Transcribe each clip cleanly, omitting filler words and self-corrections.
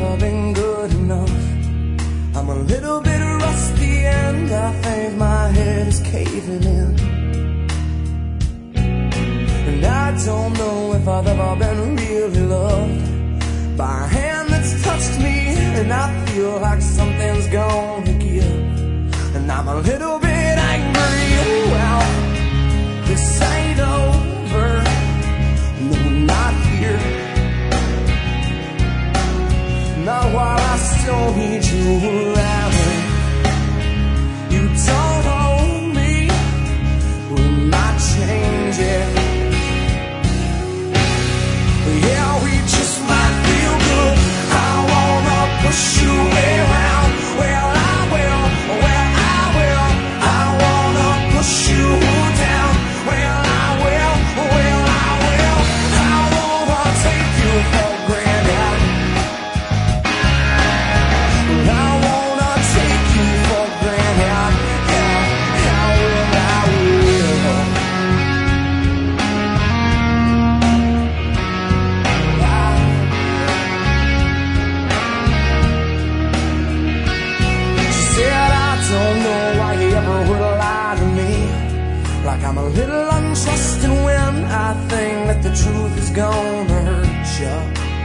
never been good enough. I'm a little bit rusty and I think my head is caving in. And I don't know if I've ever been really loved by a hand that's touched me, and I feel like something's gonna give. And I'm a little bit angry. Well, this ain't over. No, not here. Not while I still need you around. You don't own me. We might change it. Yeah, we just might feel good. I wanna push you around. Well, I will. Well, I will. I wanna push you down. Well, I will. Well, I will. I wanna take you for granted. I wanna take you for granted. Yeah, I will. I will. She said, I don't know why you ever would lie to me. Like I'm a little untrusting when I think that the truth is gonna hurt you.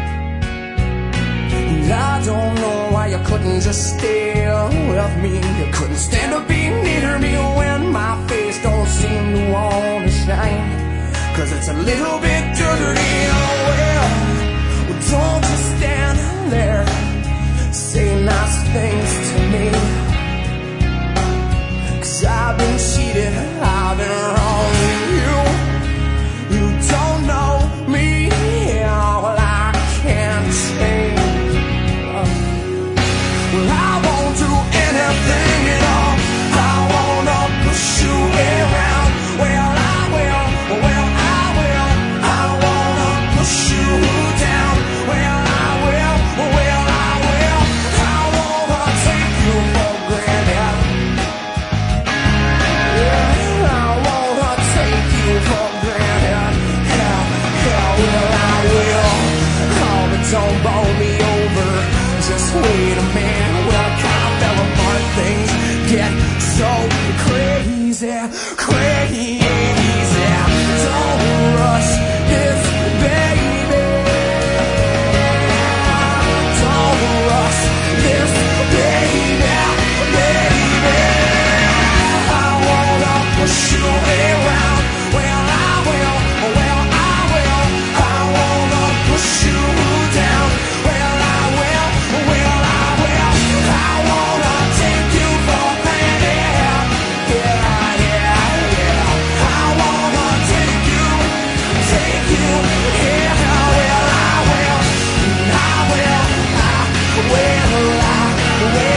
And I don't know why you couldn't just stay with me. You couldn't stand to be near me when my face don't seem to wanna shine. 'Cause it's a little bit dirty. Oh well, don't just stand there. Say nice things to me. 'Cause I've been cheated, I've been wrong with you. You don't know me, well I can't change. Well, I won't do anything at all. I wanna push you around. Well, I will. Well, I will. I wanna push you down. Well, I will. Well, I will. I wanna take you for granted. Yeah, I wanna take you for granted. Yeah, well, I will. Oh, but don't bowl me over. Just wait a minute. Well, I kinda fell apart. Things get so crazy, crazy. Don't rush this, baby. Don't rush this, baby, baby. I wanna push you around. Well, I will. Well, I will. I wanna push you down. Well, I will. Well, I will. I wanna take you for granted. Yeah, yeah, yeah. I wanna take you. Yeah, well, I will. I will. I will. I will.